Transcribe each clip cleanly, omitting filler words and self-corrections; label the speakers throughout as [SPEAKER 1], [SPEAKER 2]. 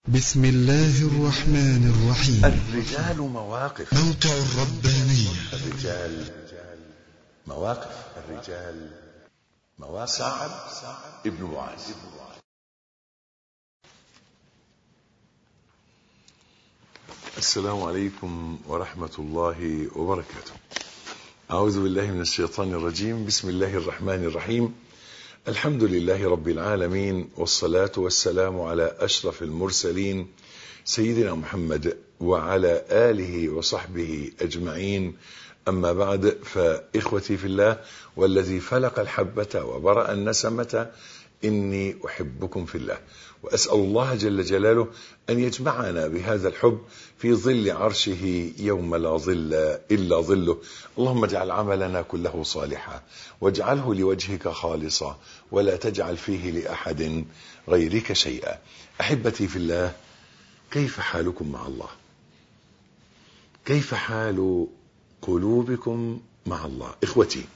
[SPEAKER 1] بسم الله الرحمن الرحيم.
[SPEAKER 2] الرجال مواقف.
[SPEAKER 1] موقع الربانية.
[SPEAKER 2] الرجال مواقف. الرجال مواقف. سعد ابن معاذ. السلام عليكم ورحمة الله وبركاته. أعوذ بالله من الشيطان الرجيم. بسم الله الرحمن الرحيم. الحمد لله رب العالمين، والصلاة والسلام على أشرف المرسلين سيدنا محمد وعلى آله وصحبه أجمعين. أما بعد، فإخوتي في الله والذي فلق الحبة وبرأ النسمة، إني أحبكم في الله، وأسأل الله جل جلاله أن يجمعنا بهذا الحب في ظل عرشه يوم لا ظل إلا ظله. اللهم اجعل عملنا كله صالحا، واجعله لوجهك خالصا، ولا تجعل فيه لأحد غيرك شيئا. أحبتي في الله، كيف حالكم مع الله؟ كيف حال قلوبكم مع الله؟ إخوتي،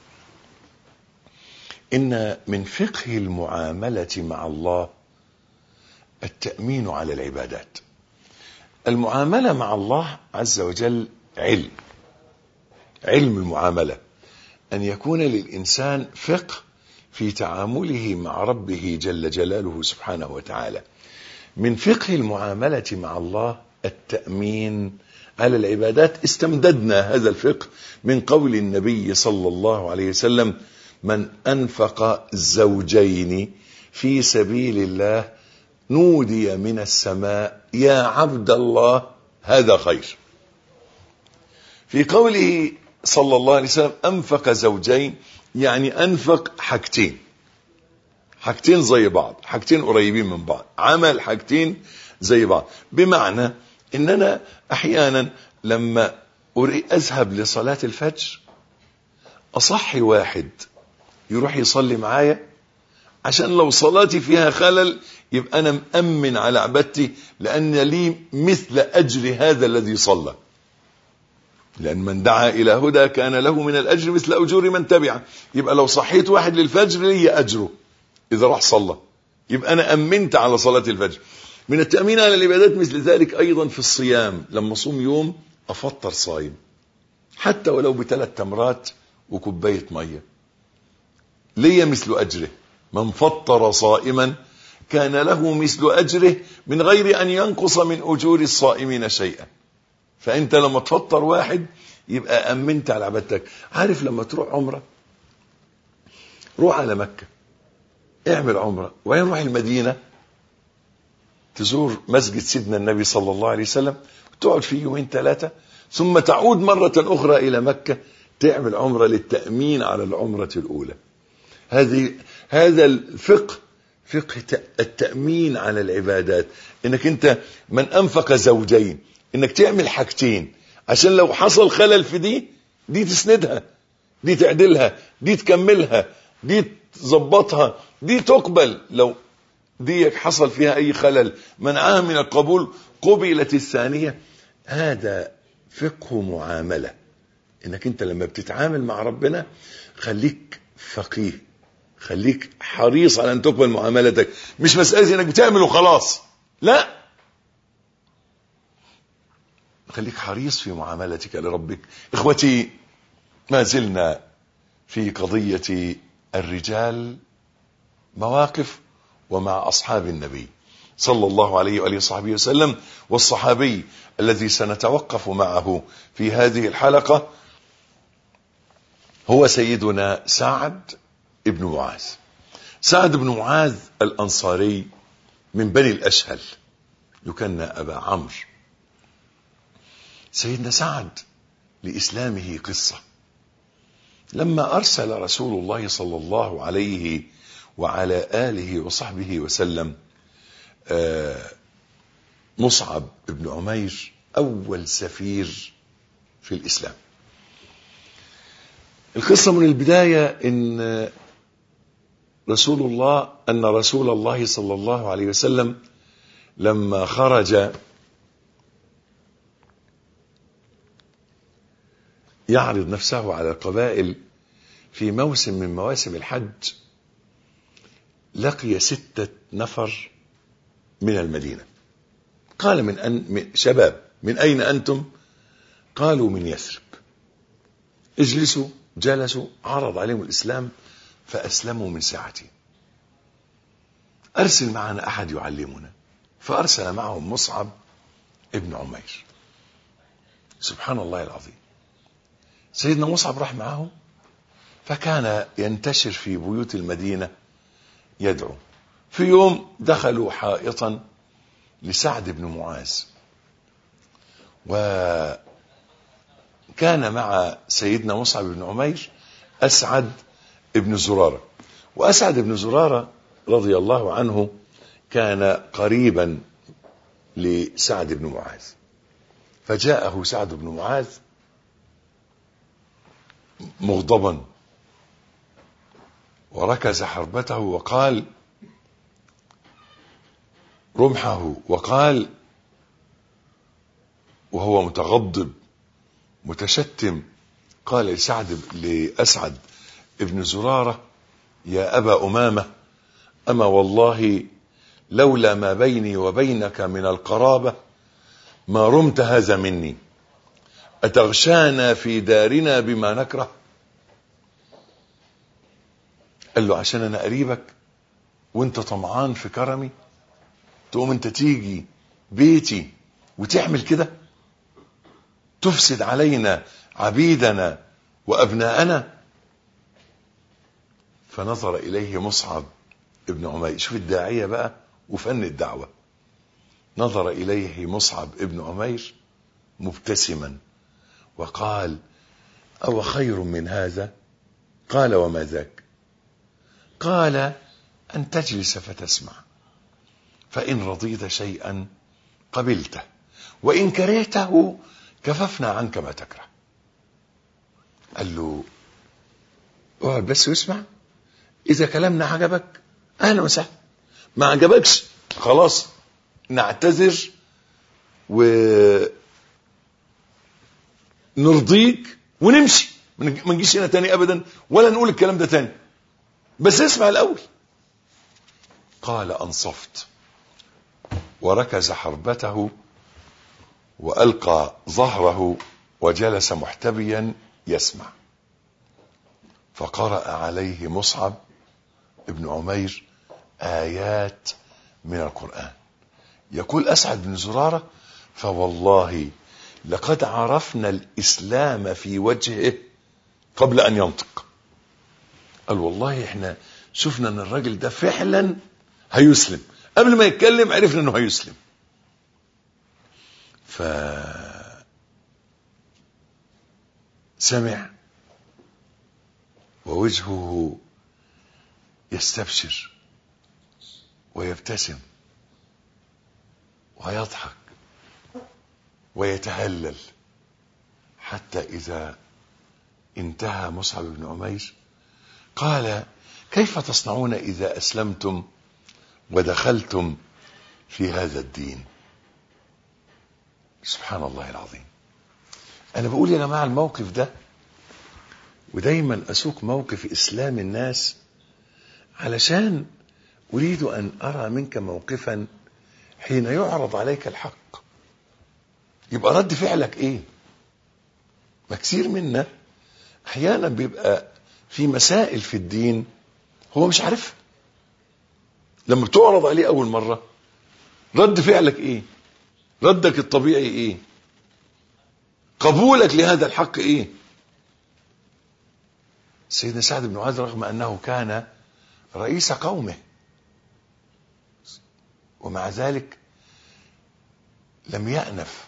[SPEAKER 2] إن من فقه المعاملة مع الله التأمين على العبادات. المعاملة مع الله عز وجل علم المعاملة، أن يكون للإنسان فقه في تعامله مع ربه جل جلاله سبحانه وتعالى. من فقه المعاملة مع الله التأمين على العبادات. استمددنا هذا الفقه من قول النبي صلى الله عليه وسلم: من أنفق زوجين في سبيل الله نودي من السماء يا عبد الله هذا خير. في قوله صلى الله عليه وسلم أنفق زوجين، يعني أنفق حاجتين زي بعض، حاجتين قريبين من بعض، عمل حاجتين زي بعض. بمعنى إن أنا أحيانا لما أذهب لصلاة الفجر أصحي واحد يروح يصلي معايا، عشان لو صلاتي فيها خلل يبقى أنا مأمن على عبادتي، لأن لي مثل أجر هذا الذي صلى. لأن من دعا إلى هدى كان له من الأجر مثل أجور من تبعه. يبقى لو صحيت واحد للفجر لي أجره إذا راح صلى، يبقى أنا أمنت على صلاة الفجر. من التأمين على العبادات مثل ذلك أيضا في الصيام. لما أصوم يوم أفطر صايم، حتى ولو ب3 تمرات وكوباية مية، لي مثل أجره. من فطر صائما كان له مثل أجره من غير أن ينقص من أجور الصائمين شيئا. فأنت لما تفطر واحد يبقى أمنت على عبادتك. عارف لما تروح عمرة، روح على مكة اعمل عمرة، وين روح المدينة تزور مسجد سيدنا النبي صلى الله عليه وسلم، تقعد فيه 2-3 يوم، ثم تعود مرة أخرى إلى مكة تعمل عمرة للتأمين على العمرة الأولى. هذا الفقه، فقه التأمين على العبادات. انك انت من انفق زوجين، انك تعمل حاجتين عشان لو حصل خلل في دي تسندها، دي تعدلها، دي تكملها، دي تظبطها، دي تقبل. لو دي حصل فيها اي خلل منعها من القبول قبلت الثانية. هذا فقه معاملة. انك انت لما بتتعامل مع ربنا خليك فقيه، خليك حريص على ان تقبل معاملتك. مش مسألة انك بتعمل وخلاص، لا، خليك حريص في معاملتك لربك. اخوتي، ما زلنا في قضية الرجال مواقف ومع اصحاب النبي صلى الله عليه وآله وصحبه وسلم. والصحابي الذي سنتوقف معه في هذه الحلقة هو سيدنا سعد ابن معاذ. سعد بن معاذ الأنصاري من بني الأشهل، يكنى أبا عمرو. سيدنا سعد لإسلامه قصة. لما أرسل رسول الله صلى الله عليه وعلى آله وصحبه وسلم مصعب بن عمير أول سفير في الإسلام. القصة من البداية أن رسول الله صلى الله عليه وسلم لما خرج يعرض نفسه على القبائل في موسم من مواسم الحج، لقي 6 نفر من المدينة. قال شباب من أين أنتم؟ قالوا من يثرب. اجلسوا. جلسوا، عرض عليهم الإسلام فأسلموا من ساعته. أرسل معنا أحد يعلمنا، فأرسل معهم مصعب ابن عمير. سبحان الله العظيم، سيدنا مصعب راح معهم، فكان ينتشر في بيوت المدينة يدعو. في يوم دخلوا حائطا لسعد بن معاذ، وكان مع سيدنا مصعب بن عمير أسعد بن زرارة. وأسعد بن زرارة رضي الله عنه كان قريبا لسعد بن معاذ. فجاءه سعد بن معاذ مغضبا، وركز حربته وقال رمحه، وقال وهو متغضب متشتم، قال لأسعد ابن زرارة: يا أبا أمامة، أما والله لولا ما بيني وبينك من القرابة ما رمت هذا مني، أتغشانا في دارنا بما نكره؟ قال له: عشان أنا قريبك وانت طمعان في كرمي تقوم انت تيجي بيتي وتعمل كده، تفسد علينا عبيدنا وأبناءنا؟ فنظر إليه مصعب ابن عمير، شوف الداعية بقى وفن الدعوة. نظر إليه مصعب ابن عمير مبتسما وقال: أو خير من هذا؟ قال: وما ذاك؟ قال: أن تجلس فتسمع، فإن رضيت شيئا قبلته، وإن كرهته كففنا عنك ما تكره. قال له: اقعد بس واسمع، إذا كلامنا عجبك أهلا وسهلا، ما عجبكش خلاص نعتذر ونرضيك ونمشي، ما نجيش هنا تاني أبدا ولا نقول الكلام ده تاني، بس اسمع الأول. قال: أنصفت. وركز حربته وألقى ظهره وجلس محتبيا يسمع. فقرأ عليه مصعب ابن عمير آيات من القرآن. يقول أسعد بن زرارة: فوالله لقد عرفنا الإسلام في وجهه قبل أن ينطق. قال: والله احنا شفنا أن الراجل ده فعلا هيسلم، قبل ما يتكلم عرفنا أنه هيسلم. فسمع ووجهه يستبشر ويبتسم ويضحك ويتهلل، حتى إذا انتهى مصعب بن عمير قال: كيف تصنعون إذا أسلمتم ودخلتم في هذا الدين؟ سبحان الله العظيم. أنا بقول يا جماعة الموقف ده، ودايما أسوق موقف إسلام الناس علشان أريد أن أرى منك موقفا حين يعرض عليك الحق يبقى رد فعلك إيه. ما كثير منا أحيانا بيبقى في مسائل في الدين هو مش عارفها، لما بتعرض عليه أول مرة رد فعلك إيه؟ ردك الطبيعي إيه؟ قبولك لهذا الحق إيه؟ سيدنا سعد بن معاذ رغم أنه كان رئيس قومه ومع ذلك لم يأنف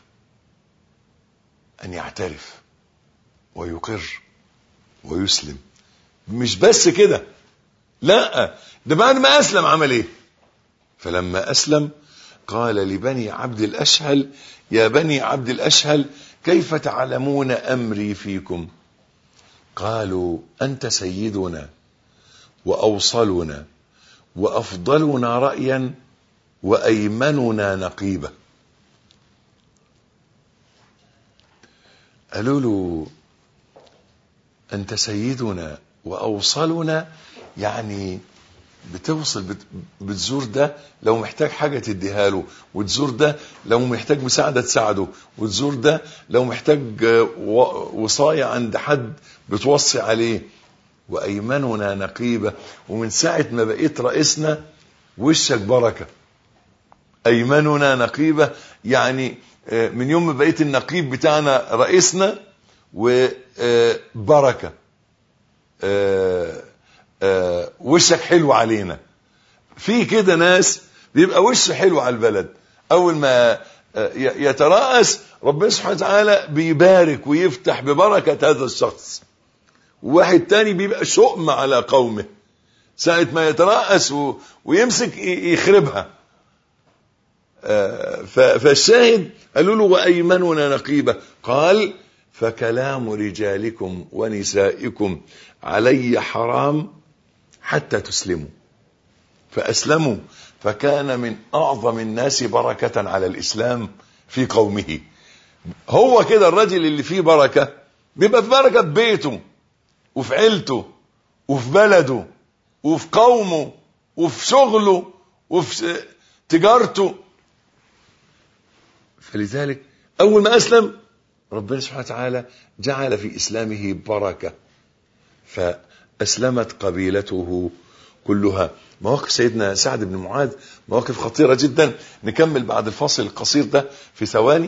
[SPEAKER 2] أن يعترف ويقر ويسلم. مش بس كده، لا، ده بعد ما أسلم عمل إيه؟ فلما أسلم قال لبني عبد الأشهل: يا بني عبد الأشهل كيف تعلمون أمري فيكم؟ قالوا: أنت سيدنا وأوصلنا وأفضلنا رأيا وأيمننا نقيبة. قالوا له: أنت سيدنا وأوصلنا، يعني بتوصل بتزور ده لو محتاج حاجة تديها له، وتزور ده لو محتاج مساعدة تساعده، وتزور ده لو محتاج وصاية عند حد بتوصي عليه. وأيمننا نقيبة، ومن ساعة ما بقيت رئيسنا وشك بركة. أيمننا نقيبة يعني من يوم ما بقيت النقيب بتاعنا رئيسنا وبركة، وشك حلو علينا. في كده ناس بيبقى وشه حلو على البلد، اول ما يترأس ربنا سبحانه وتعالى بيبارك ويفتح ببركة هذا الشخص. وواحد تاني بيبقى شؤم على قومه، ساعة ما يترأس ويمسك يخربها. فالشاهد قالوا له وأيمننا نقيبة، قال فكلام رجالكم ونسائكم علي حرام حتى تسلموا. فأسلموا، فكان من أعظم الناس بركة على الإسلام في قومه. هو كده الرجل اللي فيه بركة بيبقى في بركة في بيته وفي عيلته وفي بلده وفي قومه وفي شغله وفي تجارته. فلذلك أول ما أسلم ربنا سبحانه وتعالى جعل في إسلامه بركة، فأسلمت قبيلته كلها. مواقف سيدنا سعد بن معاذ مواقف خطيرة جدا. نكمل بعد الفاصل القصير ده في ثواني.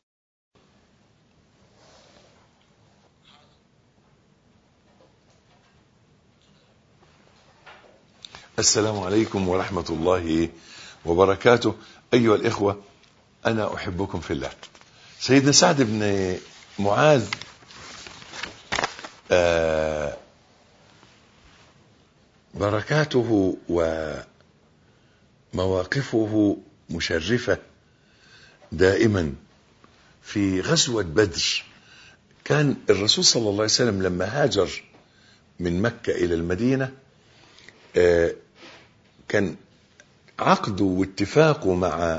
[SPEAKER 2] السلام عليكم ورحمة الله وبركاته. أيها الإخوة، أنا أحبكم في الله. سيدنا سعد بن معاذ بركاته ومواقفه مشرفة دائما. في غزوة بدر كان الرسول صلى الله عليه وسلم لما هاجر من مكة إلى المدينة كان عقده واتفاقه مع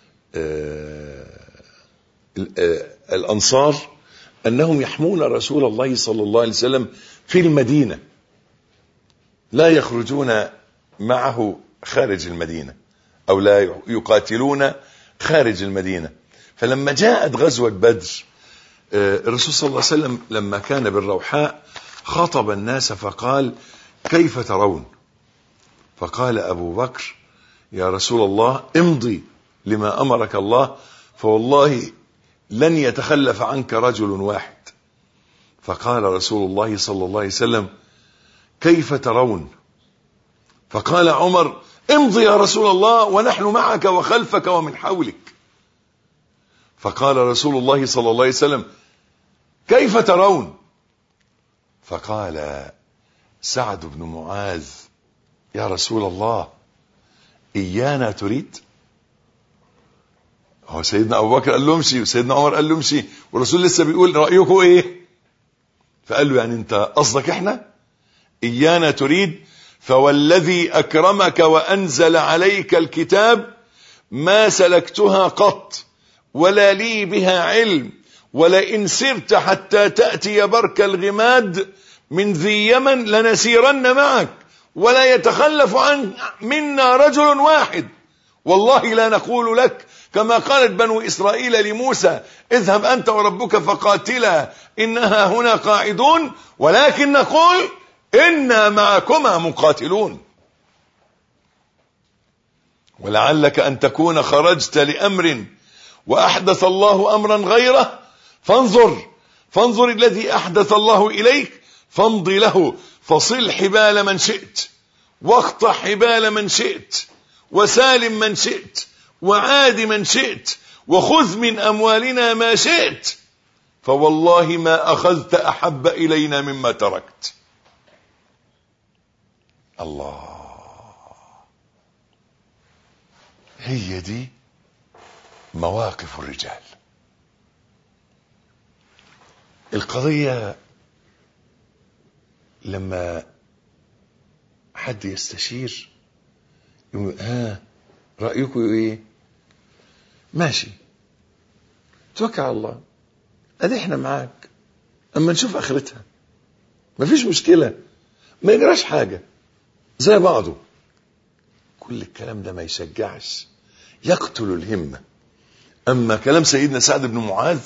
[SPEAKER 2] الأنصار أنهم يحمون رسول الله صلى الله عليه وسلم في المدينة، لا يخرجون معه خارج المدينة أو لا يقاتلون خارج المدينة. فلما جاءت غزوة بدر الرسول صلى الله عليه وسلم لما كان بالروحاء خطب الناس فقال كيف ترون؟ فقال أبو بكر يا رسول الله امضي لما أمرك الله، فوالله لن يتخلف عنك رجل واحد. فقال رسول الله صلى الله عليه وسلم كيف ترون؟ فقال عمر امضي يا رسول الله ونحن معك وخلفك ومن حولك. فقال رسول الله صلى الله عليه وسلم كيف ترون؟ فقال سعد بن معاذ يا رسول الله إيانا تريد؟ هو سيدنا أبو بكر قال له امشي وسيدنا عمر قال له امشي والرسول لسه بيقول رأيكم ايه؟ فقال له يعني انت قصدك احنا؟ إيانا تريد؟ فوالذي أكرمك وأنزل عليك الكتاب ما سلكتها قط ولا لي بها علم، ولئن سرت حتى تأتي برك الغماد من ذي يمن لنسيرن معك ولا يتخلف عن منا رجل واحد، والله لا نقول لك كما قالت بنو إسرائيل لموسى اذهب أنت وربك فقاتلا إنها هنا قاعدون، ولكن نقول إنا معكما مقاتلون. ولعلك أن تكون خرجت لأمر وأحدث الله أمرا غيره فانظر الذي أحدث الله إليك فامضي له، فصل حبال من شئت واقطع حبال من شئت وسالم من شئت وعاد من شئت وخذ من أموالنا ما شئت، فوالله ما أخذت أحب إلينا مما تركت. الله، هي دي مواقف الرجال. القضية لما حد يستشير يقول رأيكم ايه؟ ماشي توكل على الله، ادي احنا معاك، اما نشوف اخرتها مفيش مشكلة، ما يجراش حاجة زي بعضه. كل الكلام ده ما يشجعش، يقتل الهمة. أما كلام سيدنا سعد بن معاذ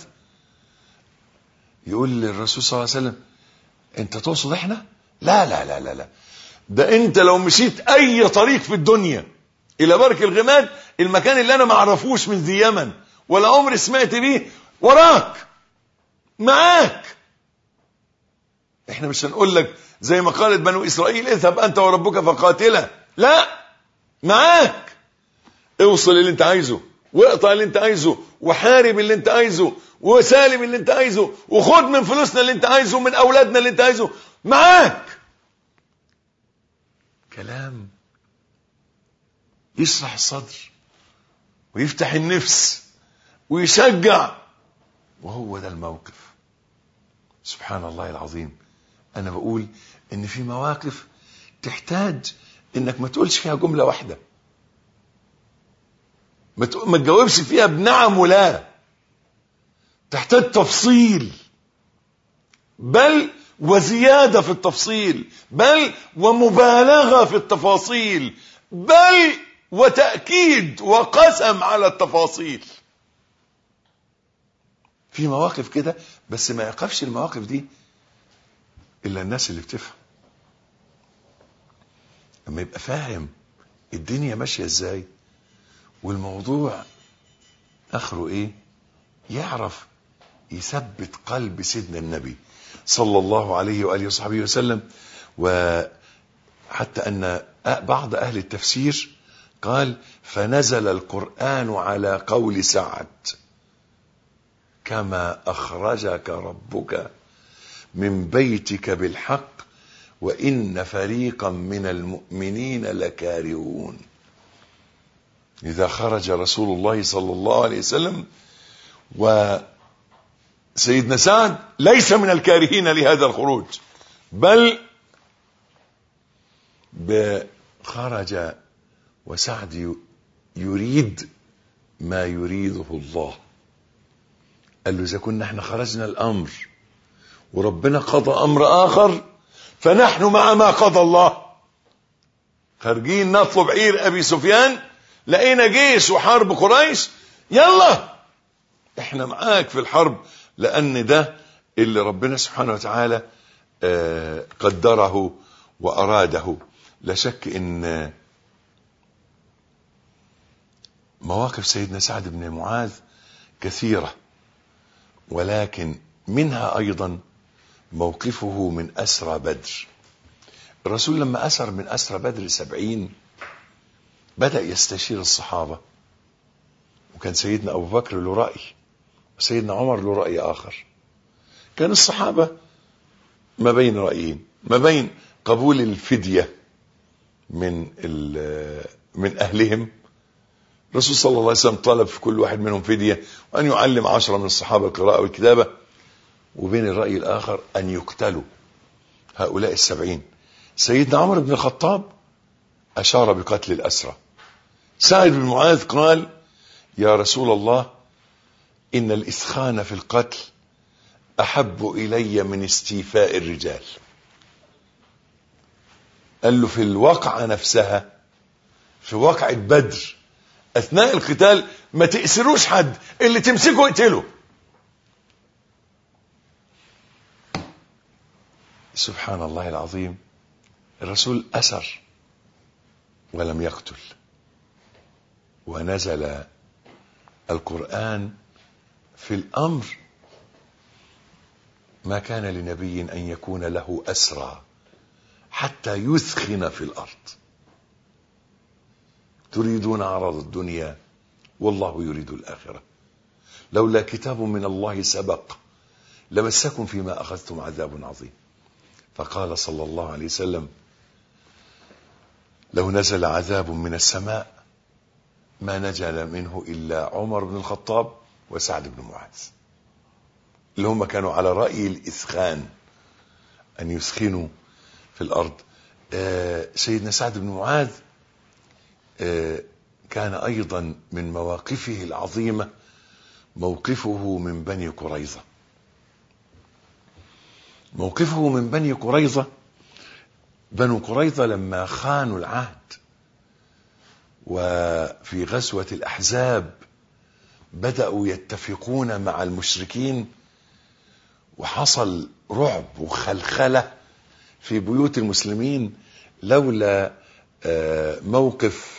[SPEAKER 2] يقول للرسول صلى الله عليه وسلم أنت تقصد إحنا؟ لا لا لا لا لا، ده أنت لو مشيت أي طريق في الدنيا إلى برك الغماد، المكان اللي أنا ما أعرفوش من ذي يمن ولا عمري سمعت بيه، وراك معاك. إحنا مش هنقول لك زي ما قالت بنو إسرائيل اذهب أنت وربك فقاتلا، لا، معاك. اوصل اللي انت عايزه، واقطع اللي انت عايزه، وحارب اللي انت عايزه، وسالم اللي انت عايزه، وخد من فلوسنا اللي انت عايزه، من اولادنا اللي انت عايزه، معاك. كلام يشرح الصدر ويفتح النفس ويشجع، وهو ده الموقف. سبحان الله العظيم. انا بقول ان في مواقف تحتاج انك ما تقولش فيها جملة واحدة، ما تجاوبش فيها بنعم ولا، تحتاج تفصيل، بل وزيادة في التفصيل، بل ومبالغة في التفاصيل، بل وتأكيد وقسم على التفاصيل. في مواقف كده، بس ما يقفش المواقف دي إلا الناس اللي بتفهم. لما يبقى فاهم الدنيا ماشية ازاي والموضوع اخره ايه، يعرف يثبت قلب سيدنا النبي صلى الله عليه وآله وصحبه وسلم. وحتى أن بعض أهل التفسير قال فنزل القرآن على قول سعد كما أخرجك ربك من بيتك بالحق وإن فريقا من المؤمنين لكارهون. إذا خرج رسول الله صلى الله عليه وسلم وسيدنا سعد ليس من الكارهين لهذا الخروج، بل خرج وسعد يريد ما يريده الله. قال له إذا كنا احنا خرجنا الأمر وربنا قضى أمر آخر فنحن مع ما قضى الله. خارجين نطلب عير أبي سفيان، لقينا جيش وحرب قريش، يلا احنا معاك في الحرب، لأن ده اللي ربنا سبحانه وتعالى قدره وأراده. لا شك ان مواقف سيدنا سعد بن معاذ كثيرة، ولكن منها أيضا موقفه من أسرى بدر. الرسول لما أسر من أسرى بدر 70 بدأ يستشير الصحابة، وكان سيدنا أبو بكر له رأي وسيدنا عمر له رأي آخر. كان الصحابة ما بين رأيين، ما بين قبول الفدية من أهلهم. الرسول صلى الله عليه وسلم طلب في كل واحد منهم فدية وأن يعلم 10 من الصحابة القراءة والكتابة، وبين الرأي الآخر أن يقتلوا هؤلاء 70. سيدنا عمر بن الخطاب أشار بقتل الأسرى. سعد بن معاذ قال يا رسول الله إن الإثخان في القتل أحب إلي من استيفاء الرجال. قال له في الواقعة نفسها، في واقعة بدر أثناء القتال ما تأسروش حد، اللي تمسكه اقتله. سبحان الله العظيم. الرسول أسر ولم يقتل، ونزل القرآن في الأمر ما كان لنبي أن يكون له أسرى حتى يثخن في الأرض تريدون عرض الدنيا والله يريد الآخرة لولا كتاب من الله سبق لمسكم فيما أخذتم عذاب عظيم. فقال صلى الله عليه وسلم لو نزل عذاب من السماء ما نجل منه إلا عمر بن الخطاب وسعد بن معاذ، اللي هم كانوا على رأي الإثخان، أن يثخنوا في الأرض. سيدنا سعد بن معاذ كان أيضا من مواقفه العظيمة موقفه من بني قريظة. موقفه من بني قريظة، بنو قريظة لما خانوا العهد وفي غزوة الأحزاب بدأوا يتفقون مع المشركين، وحصل رعب وخلخلة في بيوت المسلمين لولا موقف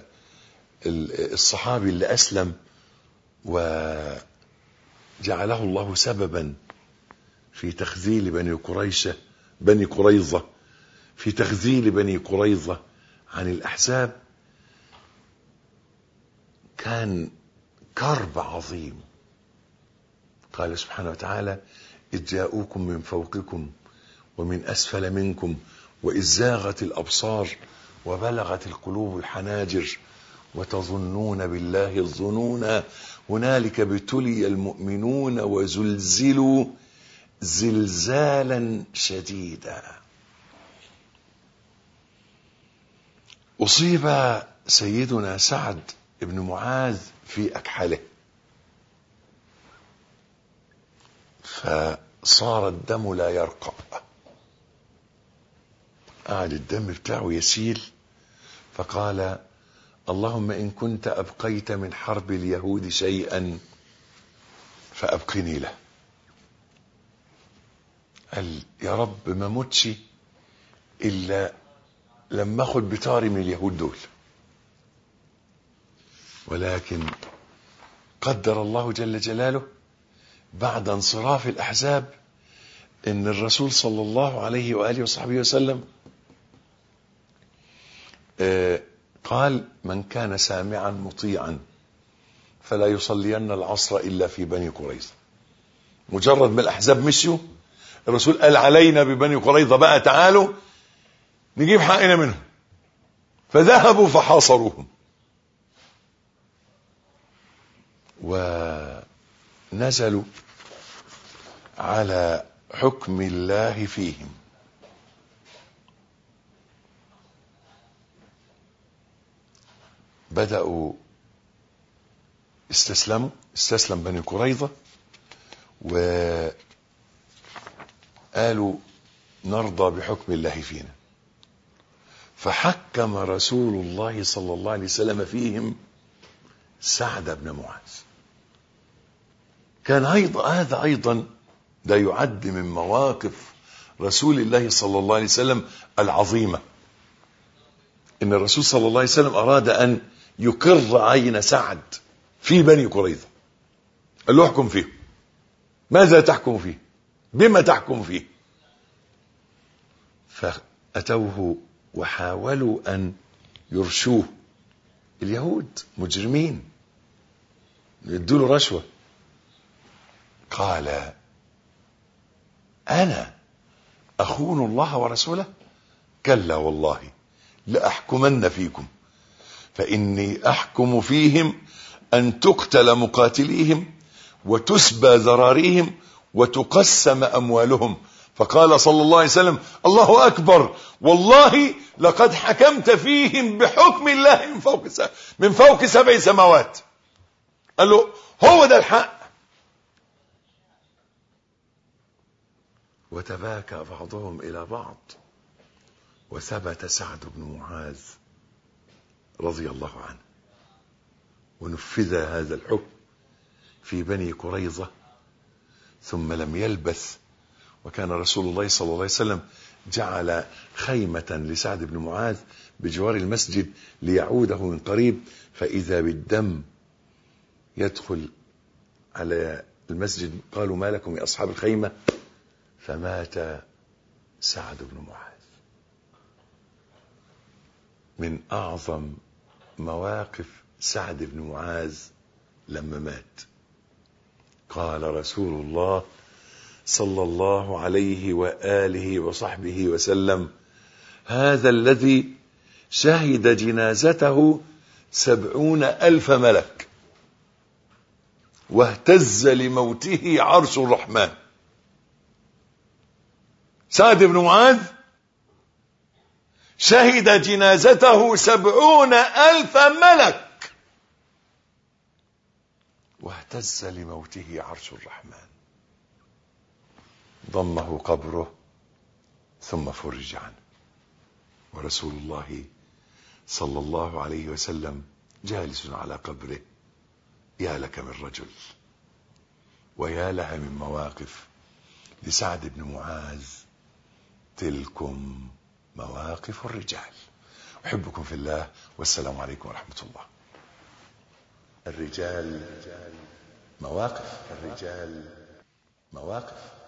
[SPEAKER 2] الصحابي اللي أسلم وجعله الله سببا في تخذيل بني قريظة في تخذيل بني قريظة عن الأحزاب. كان كرب عظيم. قال سبحانه وتعالى: إذ جاءوكم من فوقكم ومن أسفل منكم وإذ زاغت الأبصار وبلغت القلوب الحناجر وتظنون بالله الظنونا هنالك ابتلي المؤمنون وزلزلوا زلزالا شديدا. أصيب سيدنا سعد بن معاذ في أكحله، فصار الدم لا يرقى، قعد الدم بتاعه يسيل، فقال: اللهم إن كنت أبقيت من حرب اليهود شيئا فأبقني له. قال: يا رب ما موتش إلا لما أخذ بطاري من اليهود دول. ولكن قدر الله جل جلاله بعد انصراف الأحزاب إن الرسول صلى الله عليه وآله وصحبه وسلم قال: من كان سامعا مطيعا فلا يصلين العصر إلا في بني قريظة. مجرد ما الأحزاب مشوا الرسول قال: علينا ببني قريظة بقى، تعالوا نجيب حقنا منهم. فذهبوا فحاصروهم ونزلوا على حكم الله فيهم. بدأوا استسلم بني قريظة وقالوا: نرضى بحكم الله فينا. فحكم رسول الله صلى الله عليه وسلم فيهم سعد بن معاذ. كان هذا أيضا ده يعد من مواقف رسول الله صلى الله عليه وسلم العظيمة. إن الرسول صلى الله عليه وسلم أراد أن يقر عين سعد في بني قريظة. قال له: احكم فيه. ماذا تحكم فيه؟ بما تحكم فيه؟ فأتوه وحاولوا أن يرشوه. اليهود مجرمين يدوا له رشوة. قال: أنا أخون الله ورسوله؟ كلا والله لأحكمن فيكم، فإني أحكم فيهم أن تقتل مقاتليهم وتسبى ذراريهم وتقسم أموالهم. فقال صلى الله عليه وسلم: الله أكبر، والله لقد حكمت فيهم بحكم الله من فوق 7 سماوات. قال له: هو ده الحق. وتباكى بعضهم إلى بعض، وثبت سعد بن معاذ رضي الله عنه، ونفذ هذا الحكم في بني قريظة. ثم لم يلبث وكان رسول الله صلى الله عليه وسلم جعل خيمة لسعد بن معاذ بجوار المسجد ليعوده من قريب، فإذا بالدم يدخل على المسجد. قالوا: ما لكم يا أصحاب الخيمة؟ فمات سعد بن معاذ. من أعظم مواقف سعد بن معاذ لما مات، قال رسول الله صلى الله عليه وآله وصحبه وسلم: هذا الذي شهد جنازته 70,000 ملك واهتز لموته عرش الرحمن. سعد بن معاذ شهد جنازته 70,000 ملك واهتز لموته عرش الرحمن. ضمه قبره ثم فرج عنه. ورسول الله صلى الله عليه وسلم جالس على قبره. يا لك من رجل ويا لها من مواقف لسعد بن معاذ. تلكم مواقف الرجال. أحبكم في الله، والسلام عليكم ورحمة الله. الرجال مواقف.